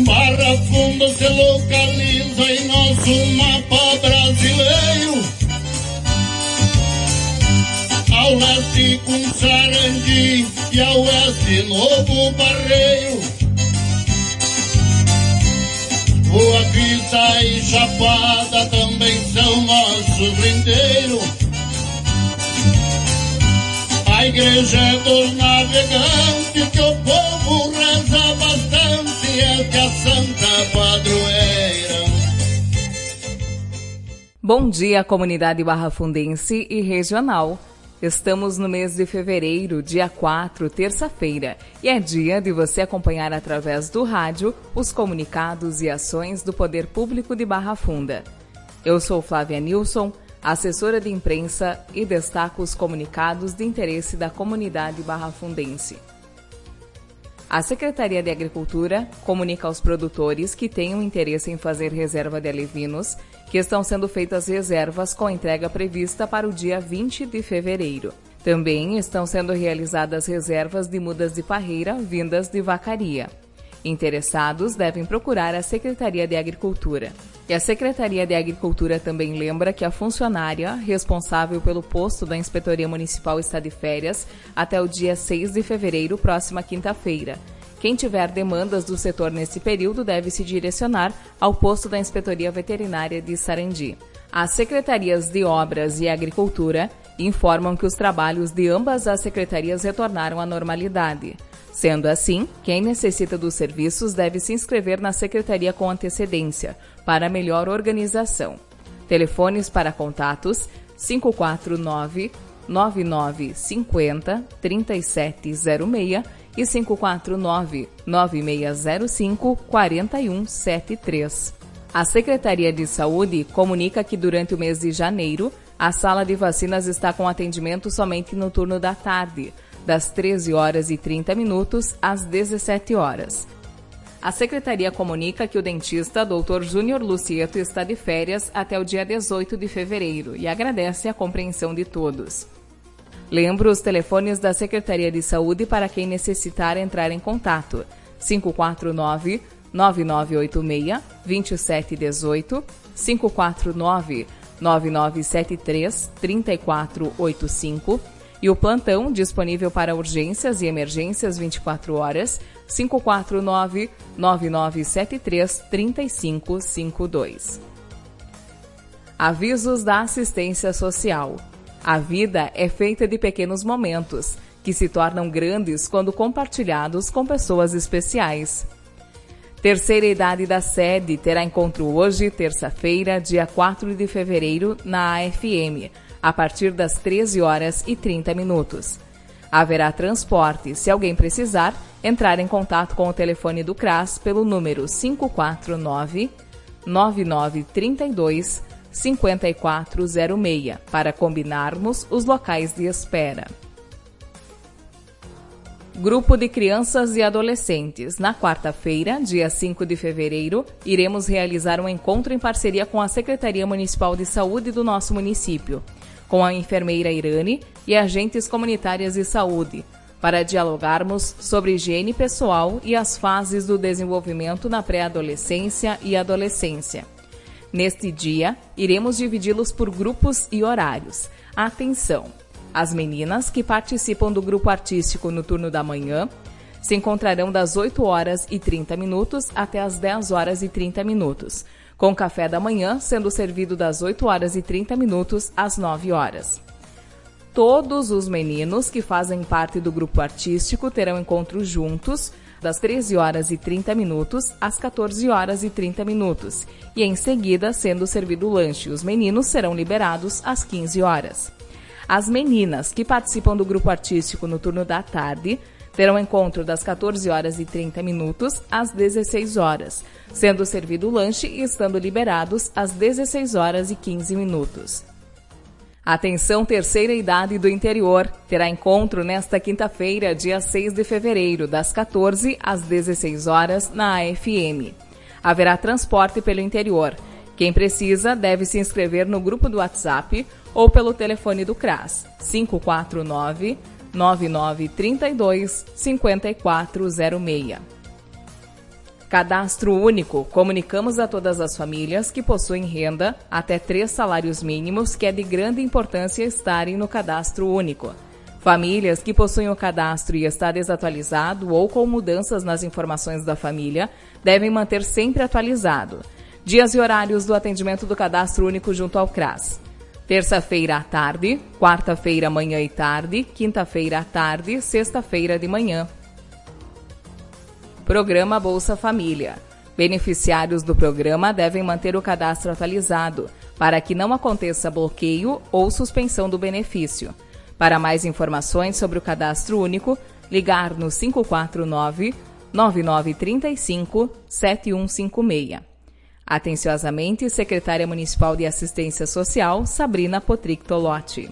Barra Funda se localiza em nosso mapa brasileiro. Ao leste com Sarandi e ao oeste Novo Barreiro. Boa Vista e Chapada também são nosso brindeiro. A igreja dos navegantes que o povo reza bastante é que a Santa Padroeira. Bom dia, comunidade barrafundense e regional. Estamos no mês de fevereiro, dia 4, terça-feira, e é dia de você acompanhar através do rádio os comunicados e ações do Poder Público de Barra Funda. Eu sou Flávia Nilson, assessora de imprensa, e destaco os comunicados de interesse da comunidade barrafundense. A Secretaria de Agricultura comunica aos produtores que tenham interesse em fazer reserva de alevinos que estão sendo feitas reservas com entrega prevista para o dia 20 de fevereiro. Também estão sendo realizadas reservas de mudas de parreira vindas de vacaria. Interessados devem procurar a Secretaria de Agricultura. E a Secretaria de Agricultura também lembra que a funcionária responsável pelo posto da Inspetoria Municipal está de férias até o dia 6 de fevereiro, próxima quinta-feira. Quem tiver demandas do setor nesse período deve se direcionar ao posto da Inspetoria Veterinária de Sarandi. As Secretarias de Obras e Agricultura informam que os trabalhos de ambas as secretarias retornaram à normalidade. Sendo assim, quem necessita dos serviços deve se inscrever na secretaria com antecedência, para melhor organização. Telefones para contatos 549-9950-3706 e 549-9605-4173. A Secretaria de Saúde comunica que durante o mês de janeiro, a sala de vacinas está com atendimento somente no turno da tarde, das 13 horas e 30 minutos às 17 horas. A Secretaria comunica que o dentista Dr. Júnior Lucieto está de férias até o dia 18 de fevereiro e agradece a compreensão de todos. Lembro os telefones da Secretaria de Saúde para quem necessitar entrar em contato: 549-9986-2718, 549-9973-3485 e o plantão disponível para urgências e emergências 24 horas, 549-9973-3552. Avisos da assistência social. A vida é feita de pequenos momentos, que se tornam grandes quando compartilhados com pessoas especiais. Terceira idade da sede terá encontro hoje, terça-feira, dia 4 de fevereiro, na AFM, a partir das 13 horas e 30 minutos. Haverá transporte. Se alguém precisar, entrar em contato com o telefone do CRAS pelo número 549-9932-5406 para combinarmos os locais de espera. Grupo de Crianças e Adolescentes. Na quarta-feira, dia 5 de fevereiro, iremos realizar um encontro em parceria com a Secretaria Municipal de Saúde do nosso município, com a enfermeira Irane e agentes comunitárias de saúde, para dialogarmos sobre higiene pessoal e as fases do desenvolvimento na pré-adolescência e adolescência. Neste dia, iremos dividi-los por grupos e horários. Atenção! As meninas que participam do grupo artístico no turno da manhã se encontrarão das 8 horas e 30 minutos até as 10 horas e 30 minutos, com café da manhã sendo servido das 8 horas e 30 minutos às 9 horas. Todos os meninos que fazem parte do grupo artístico terão encontros juntos das 13 horas e 30 minutos às 14 horas e 30 minutos e em seguida sendo servido o lanche. Os meninos serão liberados às 15 horas. As meninas que participam do grupo artístico no turno da tarde terão encontro das 14 horas e 30 minutos às 16 horas, sendo servido o lanche e estando liberados às 16 horas e 15 minutos. Atenção, terceira idade do interior. Terá encontro nesta quinta-feira, dia 6 de fevereiro, das 14 às 16 horas, na AFM. Haverá transporte pelo interior. Quem precisa deve se inscrever no grupo do WhatsApp ou pelo telefone do CRAS, 549-9932-5406. Cadastro único. Comunicamos a todas as famílias que possuem renda até 3 salários mínimos que é de grande importância estarem no cadastro único. Famílias que possuem o cadastro e está desatualizado ou com mudanças nas informações da família devem manter sempre atualizado. Dias e horários do atendimento do cadastro único junto ao CRAS. Terça-feira à tarde, quarta-feira manhã e tarde, quinta-feira à tarde, sexta-feira de manhã. Programa Bolsa Família. Beneficiários do programa devem manter o cadastro atualizado, para que não aconteça bloqueio ou suspensão do benefício. Para mais informações sobre o cadastro único, ligar no 549-9935-7156. Atenciosamente, Secretária Municipal de Assistência Social, Sabrina Potric Tolotti.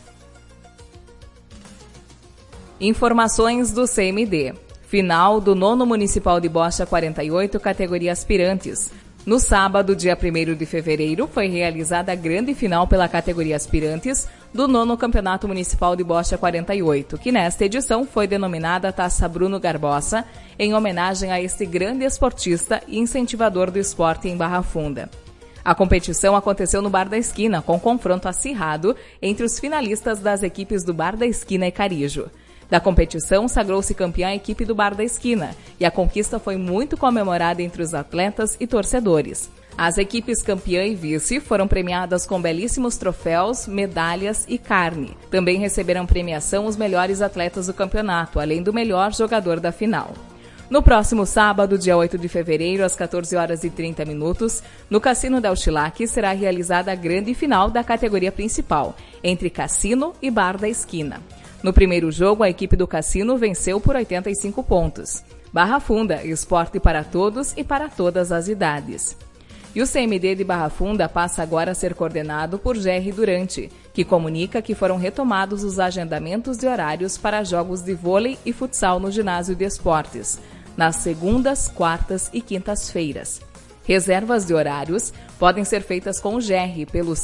Informações do CMD. Final do 9º Municipal de Bocha 48, categoria Aspirantes. No sábado, dia 1º de fevereiro, foi realizada a grande final pela categoria Aspirantes do 9º Campeonato Municipal de Bocha 48, que nesta edição foi denominada Taça Bruno Garbosa, em homenagem a este grande esportista e incentivador do esporte em Barra Funda. A competição aconteceu no Bar da Esquina, com confronto acirrado entre os finalistas das equipes do Bar da Esquina e Carijo. Da competição, sagrou-se campeã a equipe do Bar da Esquina, e a conquista foi muito comemorada entre os atletas e torcedores. As equipes campeã e vice foram premiadas com belíssimos troféus, medalhas e carne. Também receberam premiação os melhores atletas do campeonato, além do melhor jogador da final. No próximo sábado, dia 8 de fevereiro, às 14h30, no Cassino Del Chilac, será realizada a grande final da categoria principal, entre Cassino e Bar da Esquina. No primeiro jogo, a equipe do Cassino venceu por 85 pontos. Barra Funda, esporte para todos e para todas as idades. E o CMD de Barra Funda passa agora a ser coordenado por Jerry Durante, que comunica que foram retomados os agendamentos de horários para jogos de vôlei e futsal no ginásio de esportes, nas segundas, quartas e quintas-feiras. Reservas de horários podem ser feitas com o Jerry pelo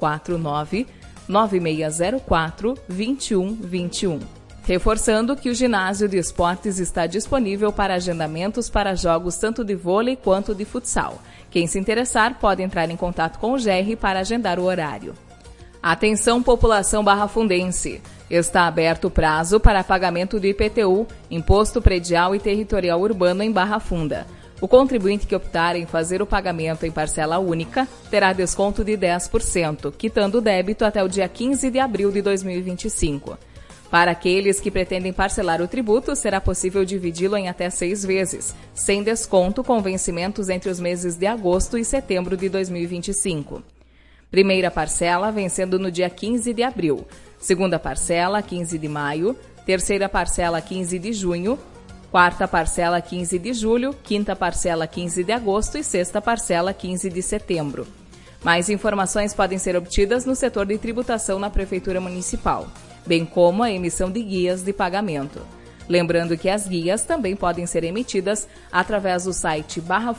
549-9604-2121. Reforçando que o ginásio de esportes está disponível para agendamentos para jogos tanto de vôlei quanto de futsal. Quem se interessar pode entrar em contato com o GR para agendar o horário. Atenção, população barrafundense! Está aberto o prazo para pagamento do IPTU, Imposto Predial e Territorial Urbano em Barra Funda. O contribuinte que optar em fazer o pagamento em parcela única terá desconto de 10%, quitando o débito até o dia 15 de abril de 2025. Para aqueles que pretendem parcelar o tributo, será possível dividi-lo em até 6 vezes, sem desconto, com vencimentos entre os meses de agosto e setembro de 2025. Primeira parcela vencendo no dia 15 de abril, segunda parcela 15 de maio, terceira parcela 15 de junho, quarta parcela 15 de julho, quinta parcela 15 de agosto e sexta parcela 15 de setembro. Mais informações podem ser obtidas no setor de tributação na Prefeitura Municipal, bem como a emissão de guias de pagamento. Lembrando que as guias também podem ser emitidas através do site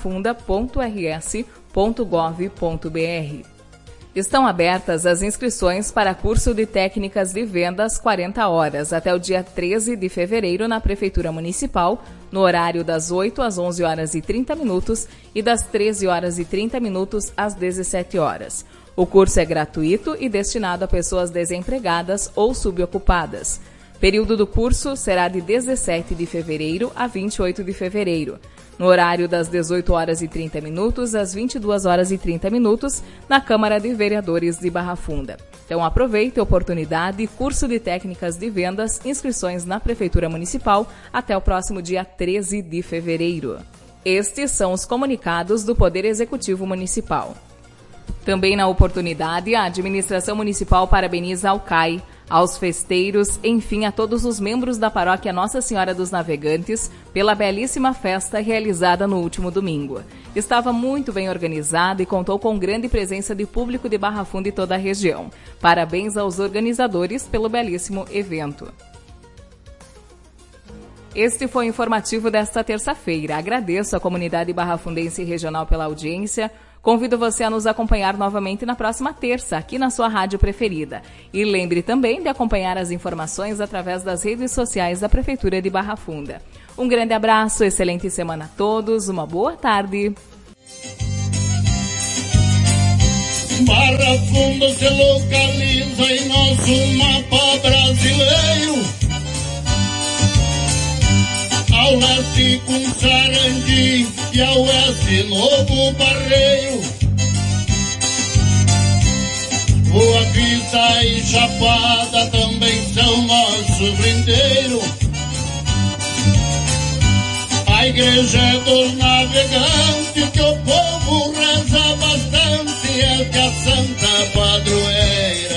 barrafunda.rs.gov.br. Estão abertas as inscrições para curso de técnicas de vendas 40 horas até o dia 13 de fevereiro na Prefeitura Municipal, no horário das 8 às 11 horas e 30 minutos e das 13 horas e 30 minutos às 17 horas. O curso é gratuito e destinado a pessoas desempregadas ou subocupadas. Período do curso será de 17 de fevereiro a 28 de fevereiro, no horário das 18 horas e 30 minutos às 22 horas e 30 minutos, na Câmara de Vereadores de Barra Funda. Então aproveite a oportunidade, curso de técnicas de vendas, inscrições na Prefeitura Municipal até o próximo dia 13 de fevereiro. Estes são os comunicados do Poder Executivo Municipal. Também na oportunidade, a Administração Municipal parabeniza ao CAI, aos festeiros, enfim, a todos os membros da Paróquia Nossa Senhora dos Navegantes pela belíssima festa realizada no último domingo. Estava muito bem organizada e contou com grande presença de público de Barra Funda e toda a região. Parabéns aos organizadores pelo belíssimo evento. Este foi o informativo desta terça-feira. Agradeço à comunidade barrafundense e regional pela audiência. Convido você a nos acompanhar novamente na próxima terça, aqui na sua rádio preferida. E lembre também de acompanhar as informações através das redes sociais da Prefeitura de Barra Funda. Um grande abraço, excelente semana a todos, uma boa tarde. Barra Funda se localiza em nosso mapa brasileiro, ao leste com Sarandi e ao oeste Novo Barreiro. Boa Vista e Chapada também são nosso brindeiro. A igreja é dos navegantes, que o povo reza bastante, é que a Santa Padroeira.